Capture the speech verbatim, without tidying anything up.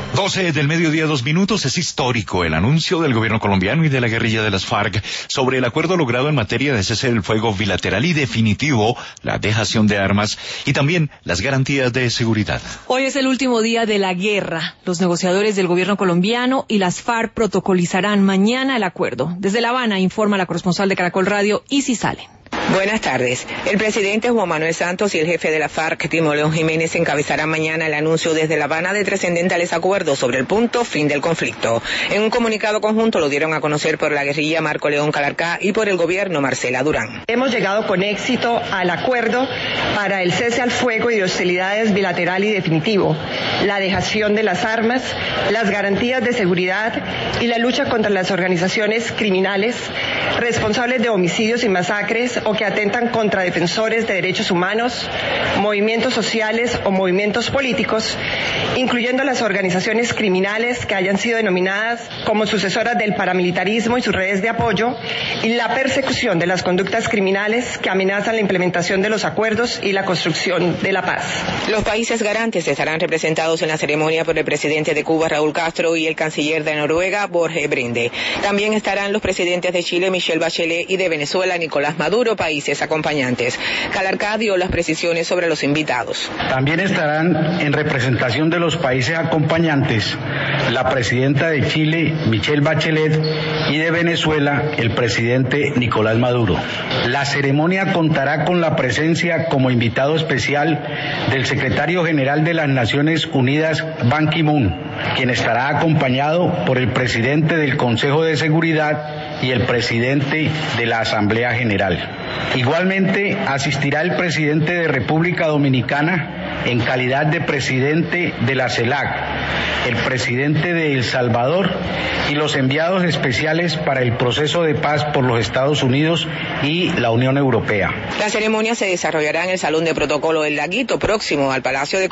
doce del mediodía, dos minutos. Es histórico el anuncio del gobierno colombiano y de la guerrilla de las FARC sobre el acuerdo logrado en materia de cese del fuego bilateral y definitivo, la dejación de armas y también las garantías de seguridad. Hoy es el último día de la guerra. Los negociadores del gobierno colombiano y las FARC protocolizarán mañana el acuerdo. Desde La Habana informa la corresponsal de Caracol Radio, Isi Sale. Buenas tardes. El presidente Juan Manuel Santos y el jefe de la FARC, Timo León Jiménez, encabezarán mañana el anuncio desde La Habana de trascendentales acuerdos sobre el punto fin del conflicto. En un comunicado conjunto lo dieron a conocer por la guerrilla Marco León Calarcá y por el gobierno Marcela Durán. Hemos llegado con éxito al acuerdo para el cese al fuego y de hostilidades bilateral y definitivo, la dejación de las armas, las garantías de seguridad y la lucha contra las organizaciones criminales responsables de homicidios y masacres o que atentan contra defensores de derechos humanos, movimientos sociales o movimientos políticos, incluyendo las organizaciones criminales que hayan sido denominadas como sucesoras del paramilitarismo y sus redes de apoyo, y la persecución de las conductas criminales que amenazan la implementación de los acuerdos y la construcción de la paz. Los países garantes estarán representados en la ceremonia por el presidente de Cuba, Raúl Castro, y el canciller de Noruega, Borge Brende. También estarán los presidentes de Chile, Michelle Bachelet, y de Venezuela, Nicolás Maduro, países acompañantes. Calarcá dio las precisiones sobre los invitados. También estarán en representación de los países acompañantes la presidenta de Chile, Michelle Bachelet, y de Venezuela, el presidente Nicolás Maduro. La ceremonia contará con la presencia como invitado especial del secretario general de las Naciones Unidas, Ban Ki-moon, quien estará acompañado por el presidente del Consejo de Seguridad y el presidente de la Asamblea General. Igualmente asistirá el presidente de República Dominicana en calidad de presidente de la CELAC, el presidente de El Salvador y los enviados especiales para el proceso de paz por los Estados Unidos y la Unión Europea. La ceremonia se desarrollará en el Salón de Protocolo del Laguito, próximo al Palacio de